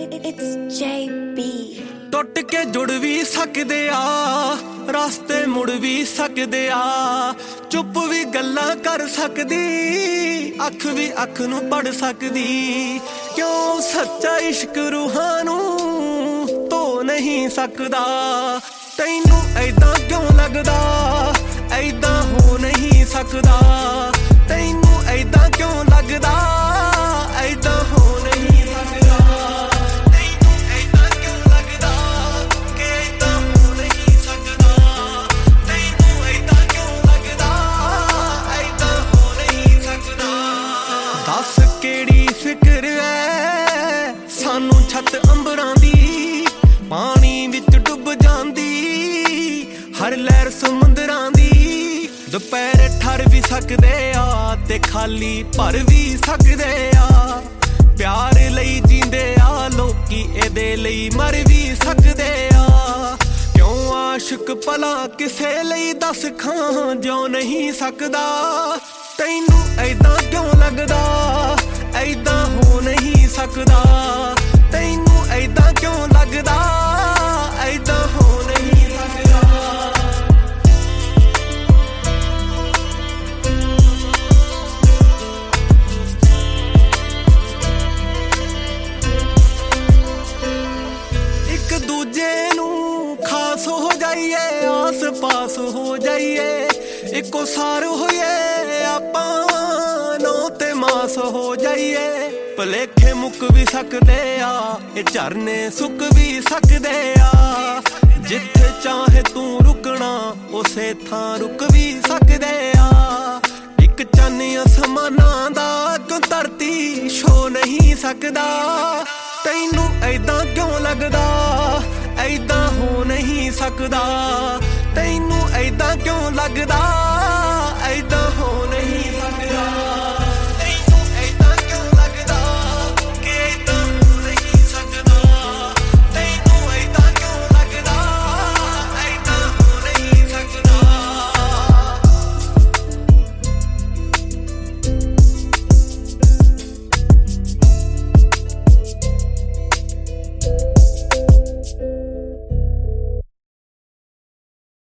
It's JB। ਟੁੱਟ ਕੇ ਜੁੜ ਵੀ ਸਕਦੇ ਆ, ਰਾਸਤੇ ਮੁੜ ਵੀ ਸਕਦੇ ਆ, ਚੁੱਪ ਵੀ ਗੱਲਾਂ ਕਰ ਸਕਦੀ, ਅੱਖ ਵੀ ਅੱਖ ਨੂੰ ਪੜ ਸਕਦੀ। ਕਿਉਂ ਸੱਚਾ ਇਸ਼ਕ ਰੂਹਾਂ ਨੂੰ ਧੋ ਨਹੀਂ ਸਕਦਾ? ਤੈਨੂੰ ਐਦਾਂ ਕਿਉਂ ਲੱਗਦਾ? ਐਦਾਂ ਹੋ ਨਹੀਂ ਸਕਦਾ। ਤੈਨੂੰ ਐਦਾਂ ਕਿਉਂ ਲੱਗਦਾ? ਐਦਾਂ ਹੋ ਨਹੀਂ ਸਕਦਾ। ਤੈਨੂੰ ਐਦਾਂ ਕਿਉਂ ਲੱਗਦਾ ਕਿ ਐਦਾਂ ਹੋ ਨਹੀਂ ਸਕਦਾ? ਤੈਨੂੰ ਐਦਾਂ ਕਿਉਂ ਲੱਗਦਾ? ਐਦਾਂ ਹੋ ਨਹੀਂ ਸਕਦਾ। ਦੱਸ ਕਿਹੜੀ ਫਿਕਰ ਐ ਸਾਨੂੰ ਛੱਤ ਅੰਬਰਾਂ ਦੀ, ਪਾਣੀ ਵਿੱਚ ਡੁੱਬ ਜਾਂਦੀ ਹਰ ਲਹਿਰ ਸਮੁੰਦਰਾਂ ਦੀ। ਦੁਪਹਿਰ ਠਰ ਵੀ ਸਕਦੇ ਆ ਤੇ ਖਾਲੀ ਭਰ ਵੀ ਸਕਦੇ ਆ। ਪਿਆਰ ਲਈ ਜੀਂਦੇ ਆ ਲੋਕੀ, ਇਹਦੇ ਲਈ ਮਰ ਵੀ ਸਕਦੇ ਆ। ਕਿਉਂ ਆਸ਼ਿਕ ਭਲਾ ਕਿਸੇ ਲਈ ਦੱਸ ਖਾਂ ਜਿਉ ਨਹੀਂ ਸਕਦਾ? ਤੈਨੂੰ ਐਦਾਂ ਕਿਉਂ ਲੱਗਦਾ? ਐਦਾਂ ਹੋ ਨਹੀਂ ਸਕਦਾ। ਤੈਨੂੰ ਐਦਾਂ ਕਿਉਂ ਲੱਗਦਾ? ਐਦਾਂ ਹੋ ਨਹੀਂ ਸਕਦਾ। ਇੱਕ ਦੂਜੇ ਨੂੰ ਖਾਸ ਹੋ ਜਾਈਏ, ਆਸ ਪਾਸ ਹੋ ਜਾਈਏ, ਇੱਕੋ ਸਾਰ ਹੋਈਏ ਆਪਾਂ, ਨੌ ਤੇ ਮਾਸ ਹੋ ਜਾਈਏ। ਭਲੇਖੇ ਮੁੱਕ ਵੀ ਸਕਦੇ ਆ, ਇਹ ਝਰਨੇ ਸੁੱਕ ਵੀ ਸਕਦੇ ਆ। ਜਿੱਥੇ ਚਾਹੇ ਤੂੰ ਰੁਕਣਾ ਉਸੇ ਥਾਂ ਰੁਕ ਵੀ ਸਕਦੇ ਆ। ਇੱਕ ਚੰਨ ਅਸਮਾਨਾਂ ਦਾ ਕਿਉਂ ਧਰਤੀ ਛੋ ਨਹੀਂ ਸਕਦਾ? ਤੈਨੂੰ ਐਦਾਂ ਕਿਉਂ ਲੱਗਦਾ? ਐਦਾਂ ਹੋ ਨਹੀਂ ਸਕਦਾ। ਤੈਨੂੰ ਐਦਾਂ ਕਿਉਂ ਲੱਗਦਾ? ਐਦਾਂ